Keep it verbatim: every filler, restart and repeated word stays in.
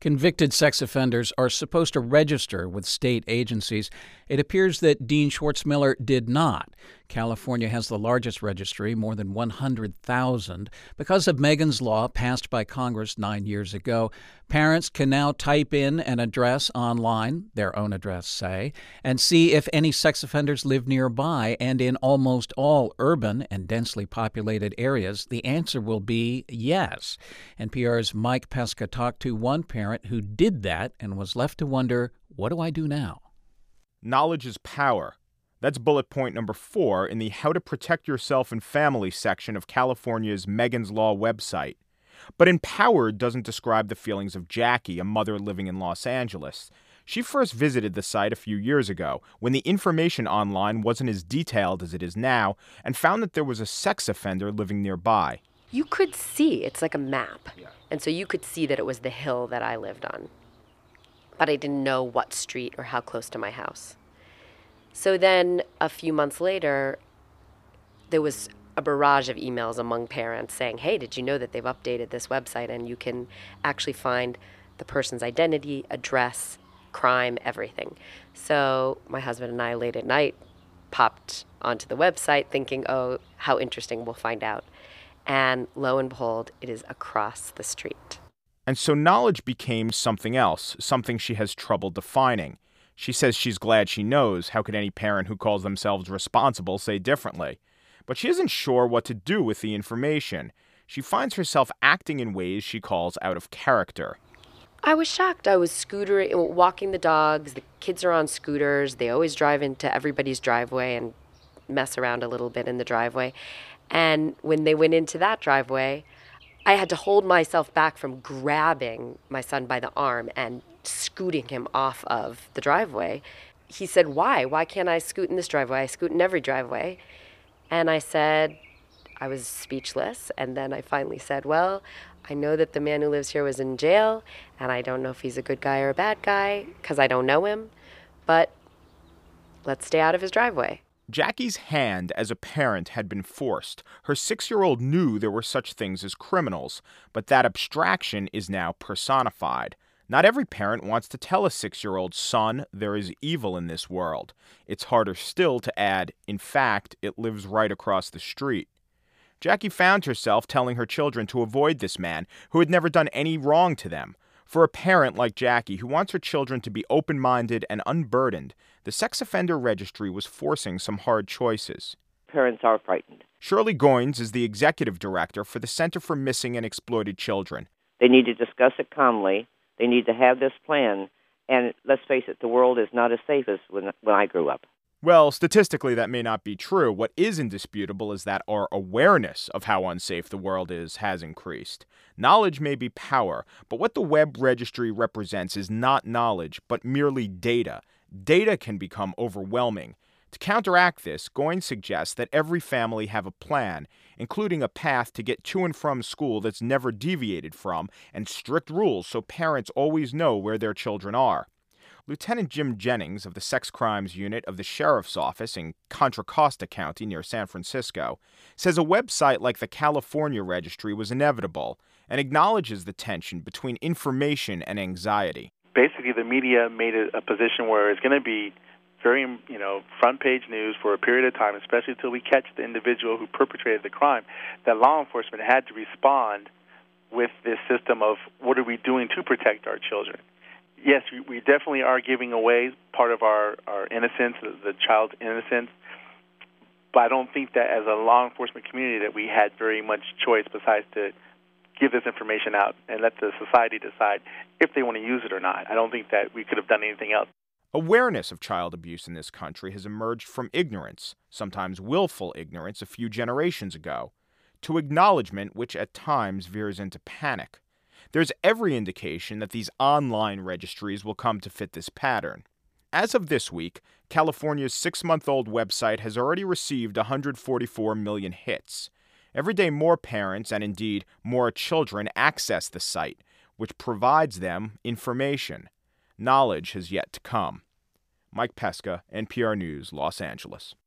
Convicted sex offenders are supposed to register with state agencies. It appears that Dean Schwartzmiller did not. California has the largest registry, more than one hundred thousand. Because of Megan's Law, passed by Congress nine years ago, parents can now type in an address online, their own address, say, and see if any sex offenders live nearby. And in almost all urban and densely populated areas, the answer will be yes. N P R's Mike Pesca talked to one parent who did that and was left to wonder, what do I do now? Knowledge is power. That's bullet point number four in the How to Protect Yourself and Family section of California's Megan's Law website. But Empowered doesn't describe the feelings of Jackie, a mother living in Los Angeles. She first visited the site a few years ago when the information online wasn't as detailed as it is now and found that there was a sex offender living nearby. You could see, it's like a map. Yeah. And so you could see that it was the hill that I lived on. But I didn't know what street or how close to my house. So then a few months later, there was a barrage of emails among parents saying, hey, did you know that they've updated this website and you can actually find the person's identity, address, crime, everything. So my husband and I late at night popped onto the website thinking, oh, how interesting, we'll find out. And lo and behold, it is across the street. And so knowledge became something else, something she has trouble defining. She says she's glad she knows. How could any parent who calls themselves responsible say differently? But she isn't sure what to do with the information. She finds herself acting in ways she calls out of character. I was shocked. I was scootering, walking the dogs. The kids are on scooters. They always drive into everybody's driveway and mess around a little bit in the driveway. And when they went into that driveway, I had to hold myself back from grabbing my son by the arm and scooting him off of the driveway. He said, why? Why can't I scoot in this driveway? I scoot in every driveway. And I said, I was speechless. And then I finally said, well, I know that the man who lives here was in jail, and I don't know if he's a good guy or a bad guy because I don't know him, but let's stay out of his driveway. Jackie's hand as a parent had been forced. Her six-year-old knew there were such things as criminals, but that abstraction is now personified. Not every parent wants to tell a six-year-old son there is evil in this world. It's harder still to add, in fact, it lives right across the street. Jackie found herself telling her children to avoid this man who had never done any wrong to them. For a parent like Jackie who wants her children to be open-minded and unburdened, the sex offender registry was forcing some hard choices. Parents are frightened. Shirley Goins is the executive director for the Center for Missing and Exploited Children. They need to discuss it calmly. They need to have this plan. And let's face it, the world is not as safe as when, when I grew up. Well, statistically, that may not be true. What is indisputable is that our awareness of how unsafe the world is has increased. Knowledge may be power, but what the web registry represents is not knowledge, but merely data. Data can become overwhelming. To counteract this, Goins suggests that every family have a plan, including a path to get to and from school that's never deviated from, and strict rules so parents always know where their children are. Lieutenant Jim Jennings of the Sex Crimes Unit of the Sheriff's Office in Contra Costa County near San Francisco says a website like the California Registry was inevitable and acknowledges the tension between information and anxiety. Basically, the media made it a position where it's going to be very, you know, front-page news for a period of time, especially until we catch the individual who perpetrated the crime, that law enforcement had to respond with this system of what are we doing to protect our children. Yes, we, we definitely are giving away part of our, our innocence, the, the child's innocence, but I don't think that as a law enforcement community that we had very much choice besides to give this information out and let the society decide if they want to use it or not. I don't think that we could have done anything else. Awareness of child abuse in this country has emerged from ignorance, sometimes willful ignorance a few generations ago, to acknowledgement which at times veers into panic. There's every indication that these online registries will come to fit this pattern. As of this week, California's six-month-old website has already received one hundred forty-four million hits. Every day more parents, and indeed more children, access the site, which provides them information. Knowledge has yet to come. Mike Pesca, N P R News, Los Angeles.